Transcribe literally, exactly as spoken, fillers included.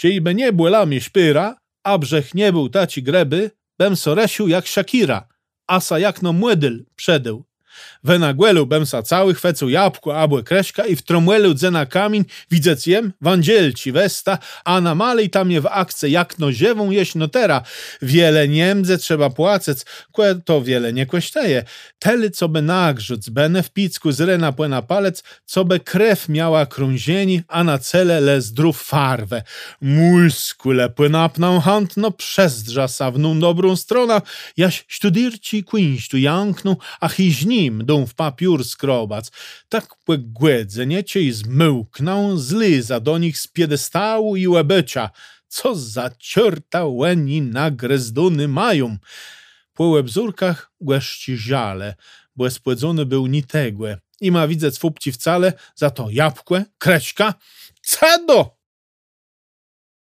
Ciejby nie była mnie śpyra, a brzech nie był taci greby, bem soresił jak Shakira, asa jak no młydyl przedył. We nagłelu bem sa cały chwecu jabłko, abłe kreśka i w tromłelu dze na kamień widzec jem, wandzielci westa, a na malej tam je w akce jak no ziewą jeść notera. Wiele niemdze trzeba płacec, kłe to wiele nie kłeśteje. Tely, co by nagrzuc, bene w picku zrena płena palec, co by krew miała krązieni, a na cele le zdrów farwę. Mulskule płynapną hand, no przezdrza sawną dobrą stronę, jaś studirci kuńsztu jankną, a hiźni dum w papiur skrobac, tak głedzenie i zmyłkną, zlyza do nich z piedestału i łebycia. Co za ciorta łeni na grezduny mają. Po łebzurkach głeszci żale, bo spłedzony był nitegłe. I ma widzec fupci wcale, za to jabłkłe, kreśka. Cedo!